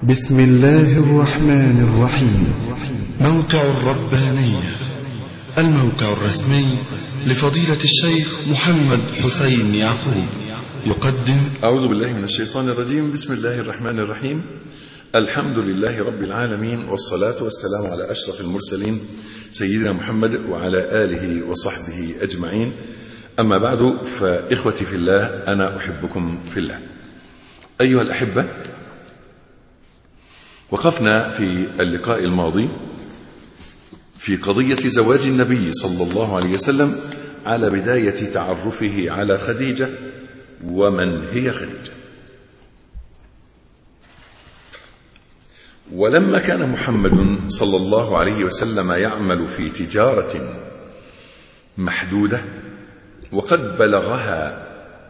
بسم الله الرحمن الرحيم. موقع الربانية، الموقع الرسمي لفضيلة الشيخ محمد حسين يعقوب، يقدم. أعوذ بالله من الشيطان الرجيم. بسم الله الرحمن الرحيم. الحمد لله رب العالمين، والصلاة والسلام على أشرف المرسلين سيدنا محمد وعلى آله وصحبه أجمعين. أما بعد، فإخوتي في الله، أنا أحبكم في الله. أيها الأحبة، وقفنا في اللقاء الماضي في قضية زواج النبي صلى الله عليه وسلم على بداية تعرفه على خديجة ومن هي خديجة. ولما كان محمد صلى الله عليه وسلم يعمل في تجارة محدودة وقد بلغها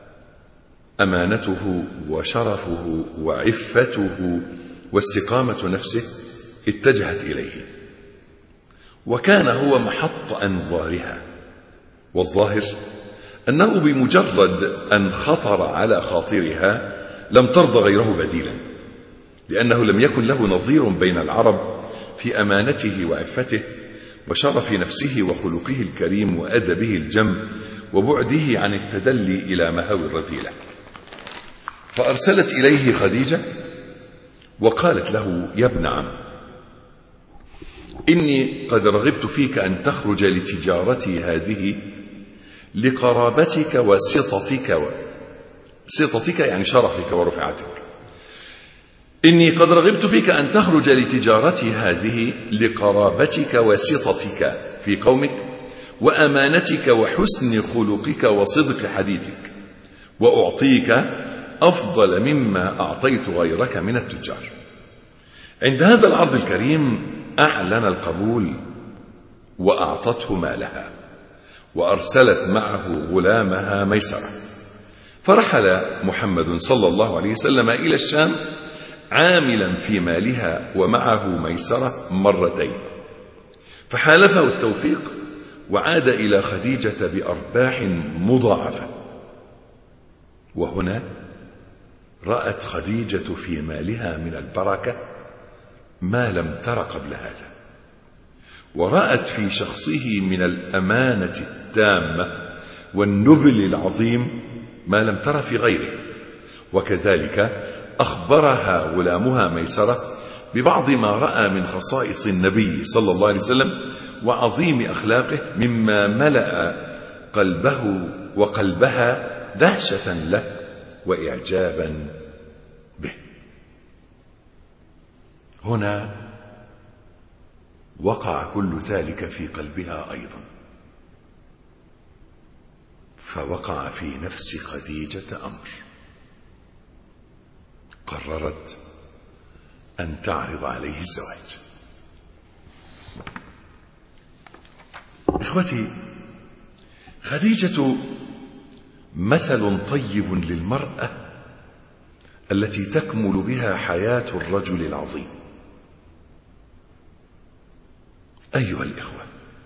أمانته وشرفه وعفته واستقامة نفسه، اتجهت إليه، وكان هو محط أنظارها. والظاهر أنه بمجرد أن خطر على خاطرها لم ترضى غيره بديلا، لأنه لم يكن له نظير بين العرب في أمانته وعفته وشرف نفسه وخلقه الكريم وأدبه الجم وبعده عن التدلي إلى مهاوي الرذيلة. فأرسلت إليه خديجة وقالت له: يا ابن عم، إني قد رغبت فيك أن تخرج لتجارتي هذه لقرابتك وسطتك سطتك يعني شرفك ورفعتك. إني قد رغبت فيك أن تخرج لتجارتي هذه لقرابتك وسطتك في قومك وأمانتك وحسن خلقك وصدق حديثك، وأعطيك أفضل مما أعطيت غيرك من التجار. عند هذا العرض الكريم أعلن القبول وأعطته مالها، وأرسلت معه غلامها ميسرة. فرحل محمد صلى الله عليه وسلم إلى الشام عاملا في مالها ومعه ميسرة مرتين، فحالفه التوفيق وعاد إلى خديجة بأرباح مضاعفة. وهنا رأت خديجة في مالها من البركة ما لم تر قبل هذا، ورأت في شخصه من الأمانة التامة والنبل العظيم ما لم تر في غيره. وكذلك أخبرها غلامها ميسرة ببعض ما رأى من خصائص النبي صلى الله عليه وسلم وعظيم أخلاقه مما ملأ قلبه وقلبها دهشة له وإعجابا به. هنا وقع كل ذلك في قلبها أيضا، فوقع في نفس خديجة أمر. قررت أن تعرض عليه الزواج. إخوتي، خديجة مثل طيب للمرأة التي تكمل بها حياة الرجل العظيم. أيها الإخوة،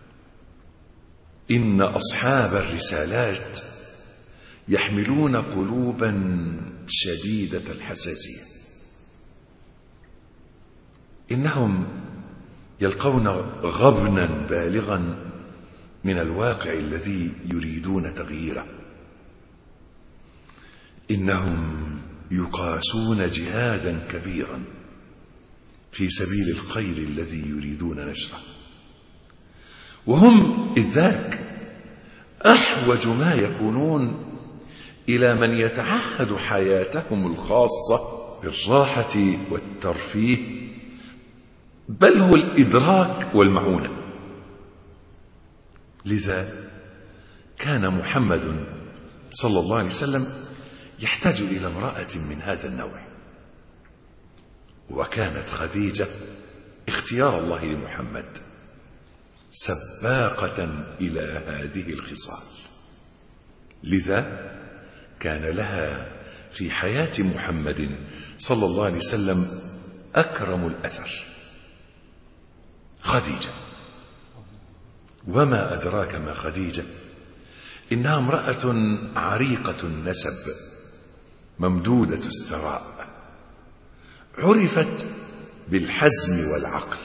إن أصحاب الرسالات يحملون قلوبا شديدة الحساسية. إنهم يلقون غبنا بالغا من الواقع الذي يريدون تغييره. إنهم يقاسون جهادا كبيرا في سبيل الخير الذي يريدون نشره، وهم إذ ذاك أحوج ما يكونون إلى من يتعهد حياتهم الخاصة بالراحة والترفيه، بل هو الإدراك والمعونة. لذا كان محمد صلى الله عليه وسلم يحتاج إلى امرأة من هذا النوع، وكانت خديجة اختيار الله لمحمد سباقة إلى هذه الخصال. لذا كان لها في حياة محمد صلى الله عليه وسلم أكرم الأثر، خديجة. وما أدراك ما خديجة؟ إنها امرأة عريقة النسب ممدودة الثراء، عرفت بالحزم والعقل،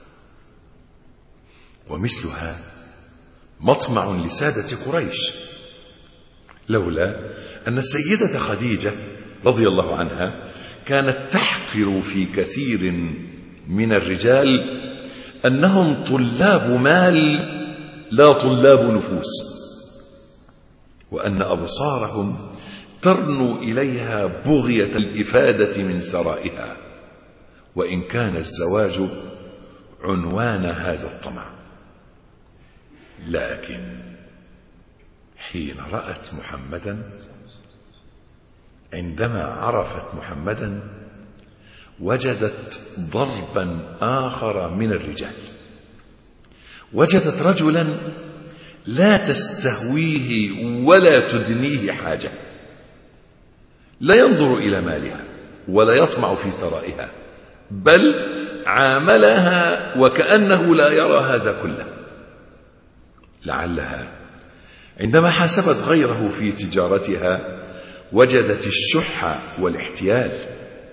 ومثلها مطمع لسادة قريش، لولا أن السيدة خديجة رضي الله عنها كانت تحقر في كثير من الرجال أنهم طلاب مال لا طلاب نفوس، وأن أبصارهم ترنو إليها بغية الإفادة من ثرائها، وإن كان الزواج عنوان هذا الطمع. لكن حين رأت محمدا، عندما عرفت محمدا، وجدت ضربا آخر من الرجال، وجدت رجلا لا تستهويه ولا تدنيه حاجة، لا ينظر إلى مالها ولا يطمع في ثرائها، بل عاملها وكأنه لا يرى هذا كله. لعلها عندما حاسبت غيره في تجارتها وجدت الشح والاحتيال.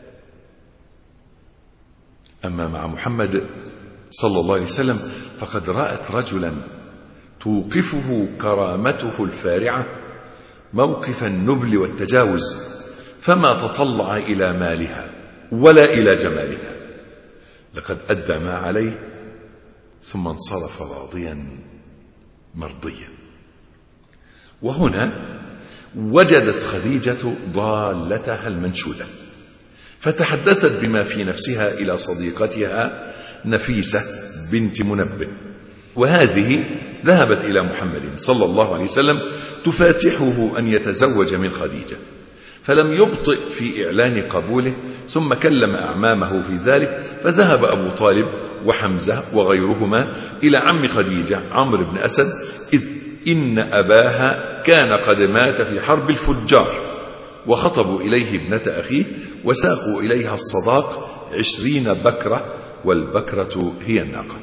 أما مع محمد صلى الله عليه وسلم فقد رأت رجلا توقفه كرامته الفارعة موقف النبل والتجاوز، فما تطلع إلى مالها ولا إلى جمالها، لقد أدى ما عليه ثم انصرف راضيا مرضيا. وهنا وجدت خديجة ضالتها المنشودة، فتحدثت بما في نفسها إلى صديقتها نفيسة بنت منبه، وهذه ذهبت إلى محمد صلى الله عليه وسلم تفاتحه أن يتزوج من خديجة، فلم يبطئ في إعلان قبوله، ثم كلم أعمامه في ذلك، فذهب أبو طالب وحمزة وغيرهما إلى عم خديجة عمرو بن أسد، إذ إن أباها كان قد مات في حرب الفجار، وخطبوا إليه ابنة أخيه وساقوا إليها الصداق 20 بكرة، والبكرة هي الناقة.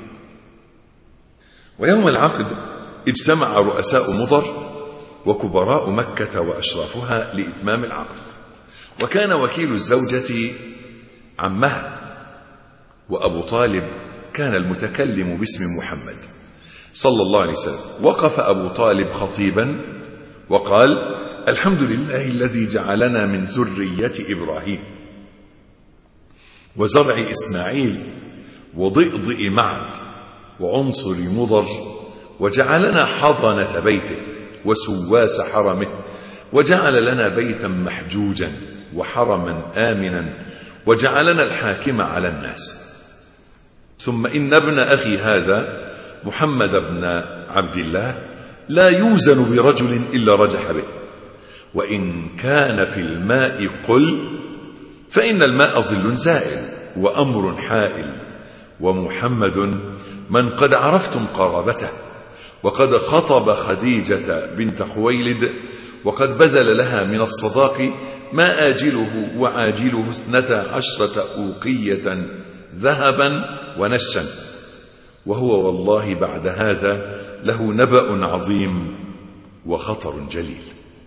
ويوم العقد اجتمع رؤساء مضر وكبراء مكة وأشرافها لإتمام العقد، وكان وكيل الزوجة عمها، وأبو طالب كان المتكلم باسم محمد صلى الله عليه وسلم. وقف أبو طالب خطيبا وقال: الحمد لله الذي جعلنا من ذرية إبراهيم وزرع إسماعيل وضئضئ معد وعنصر مضر، وجعلنا حضنة بيته وسواس حرمه، وجعل لنا بيتا محجوجا وحرما آمنا، وجعلنا الحاكم على الناس. ثم إن ابن أخي هذا محمد بن عبد الله لا يوزن برجل إلا رجح به، وإن كان في الماء قل فإن الماء ظل زائل وأمر حائل، ومحمد من قد عرفتم قرابته، وقد خطب خديجة بنت خويلد، وقد بذل لها من الصداق ما آجله وعاجله 12 أوقية ذهبا ونشا، وهو والله بعد هذا له نبأ عظيم وخطر جليل.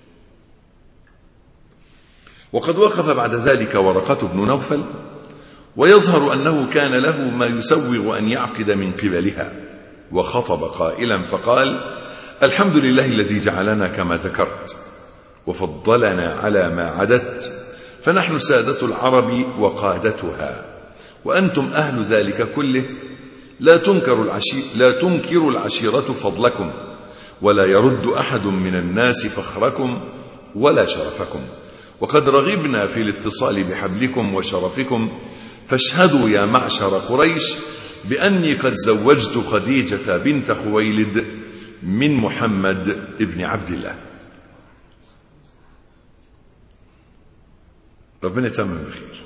وقد وقف بعد ذلك ورقة بن نوفل، ويظهر أنه كان له ما يسوغ أن يعقد من قبلها، وخطب قائلا فقال: الحمد لله الذي جعلنا كما ذكرت وفضلنا على ما عددت، فنحن سادة العرب وقادتها، وأنتم أهل ذلك كله، لا تنكر العشيرة فضلكم، ولا يرد أحد من الناس فخركم ولا شرفكم، وقد رغبنا في الاتصال بحبلكم وشرفكم، فاشهدوا يا معشر قريش بأني قد زوجت خديجة بنت خويلد من محمد ابن عبد الله. ربنا يتمم بخير.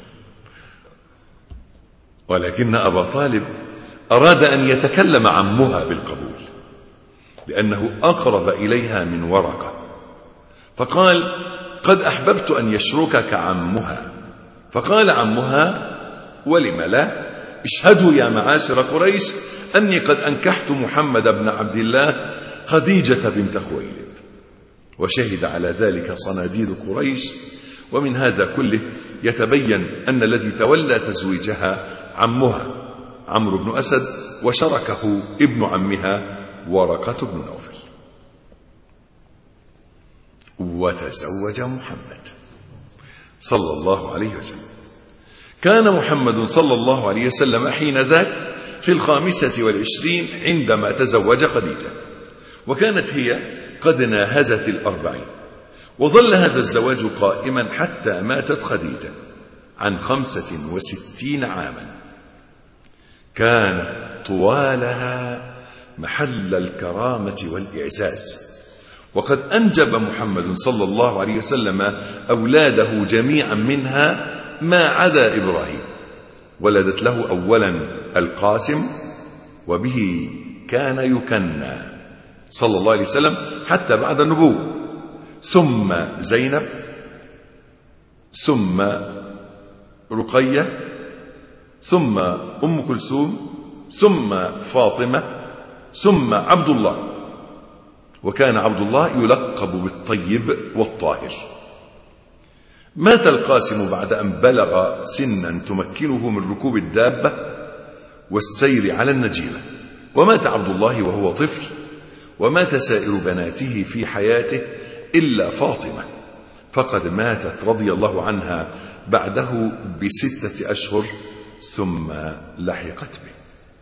ولكن أبا طالب أراد أن يتكلم عمها بالقبول، لأنه أقرب إليها من ورقة، فقال: قد أحببت أن يشركك عمها. فقال عمها: ولم لا؟ اشهدوا يا معاشر قريش أني قد أنكحت محمد بن عبد الله خديجة بنت خويلد. وشهد على ذلك صناديد قريش، ومن هذا كله يتبين أن الذي تولى تزويجها عمها عمرو بن أسد، وشركه ابن عمها ورقة بن نوفل. وتزوج محمد صلى الله عليه وسلم. كان محمد صلى الله عليه وسلم حين ذاك في 25 عندما تزوج خديجة، وكانت هي قد ناهزت 40، وظل هذا الزواج قائما حتى ماتت خديجة عن 65 عاما. كانت طوالها محل الكرامة والإعزاز، وقد أنجب محمد صلى الله عليه وسلم أولاده جميعا منها ما عدا إبراهيم. ولدت له أولا القاسم، وبه كان يكنى صلى الله عليه وسلم حتى بعد النبوة، ثم زينب، ثم رقية، ثم أم كلثوم، ثم فاطمة، ثم عبد الله. وكان عبد الله يلقب بالطيب والطاهر. مات القاسم بعد أن بلغ سنا تمكنه من ركوب الدابة والسير على النجيلة، ومات عبد الله وهو طفل، ومات سائر بناته في حياته إلا فاطمة، فقد ماتت رضي الله عنها بعده ب6 أشهر ثم لحقت به.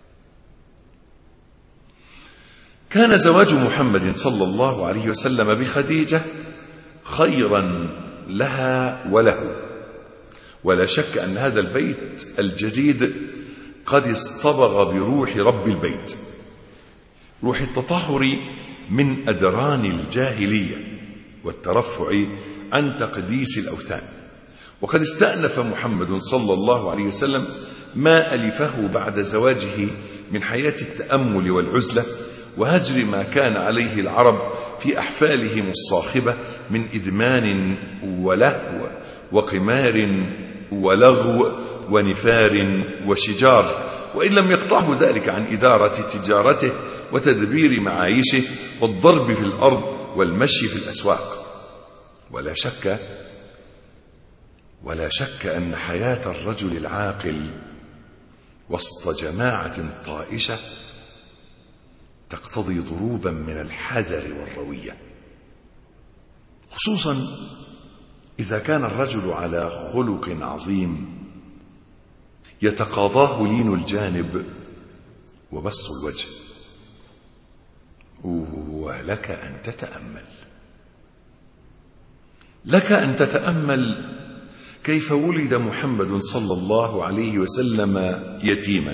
كان زواج محمد صلى الله عليه وسلم بخديجة خيرا لها وله، ولا شك أن هذا البيت الجديد قد اصطبغ بروح رب البيت، روح التطهر من أدران الجاهلية والترفع عن تقديس الأوثان. وقد استأنف محمد صلى الله عليه وسلم ما ألفه بعد زواجه من حياة التأمل والعزلة، وهجر ما كان عليه العرب في أحفالهم الصاخبة من إدمان ولهو وقمار ولغو ونفار وشجار، وإن لم يقطعه ذلك عن إدارة تجارته وتدبير معايشه والضرب في الأرض والمشي في الأسواق. ولا شك أن حياة الرجل العاقل وسط جماعة طائشة تقتضي ضروبا من الحذر والروية، خصوصا إذا كان الرجل على خلق عظيم يتقاضاه لين الجانب وبسط الوجه. ولك أن تتأمل كيف ولد محمد صلى الله عليه وسلم يتيما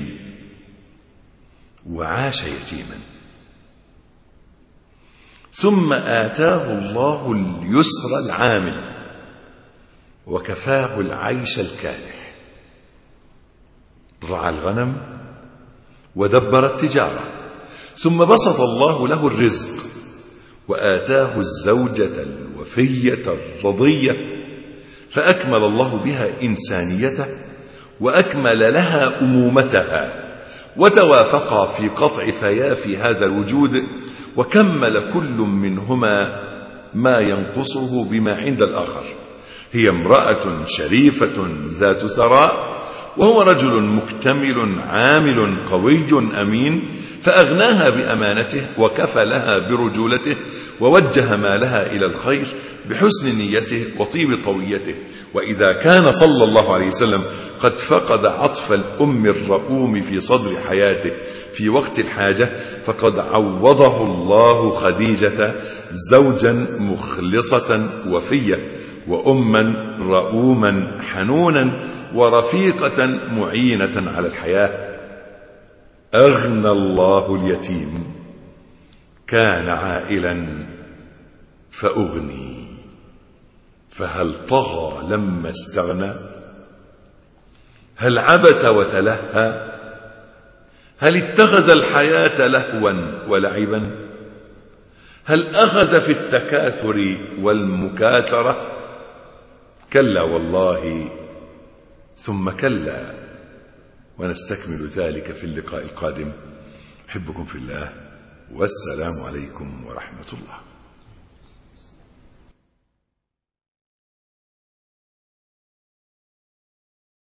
وعاش يتيما، ثم آتاه الله اليسر العامل وكفاه العيش الكالح، رعى الغنم ودبر التجارة، ثم بسط الله له الرزق وآتاه الزوجة الوفية الرضية، فأكمل الله بها إنسانيته وأكمل لها أمومتها، وتوافقا في قطع فيافي هذا الوجود، وكمل كل منهما ما ينقصه بما عند الآخر. هي امرأة شريفة ذات ثراء، وهو رجل مكتمل عامل قوي أمين، فأغناها بأمانته وكفلها برجولته، ووجه مالها إلى الخير بحسن نيته وطيب طويته. وإذا كان صلى الله عليه وسلم قد فقد عطف الأم الرؤوم في صدر حياته في وقت الحاجة، فقد عوضه الله خديجة زوجا مخلصة وفية، وأما رؤوما حنونا، ورفيقة معينة على الحياة. أغنى الله اليتيم، كان عائلا فأغني، فهل طغى لما استغنى؟ هل عبث وتلهى؟ هل اتخذ الحياة لهوا ولعبا؟ هل أخذ في التكاثر والمكاثرة؟ كلا والله ثم كلا. ونستكمل ذلك في اللقاء القادم. أحبكم في الله، والسلام عليكم ورحمة الله.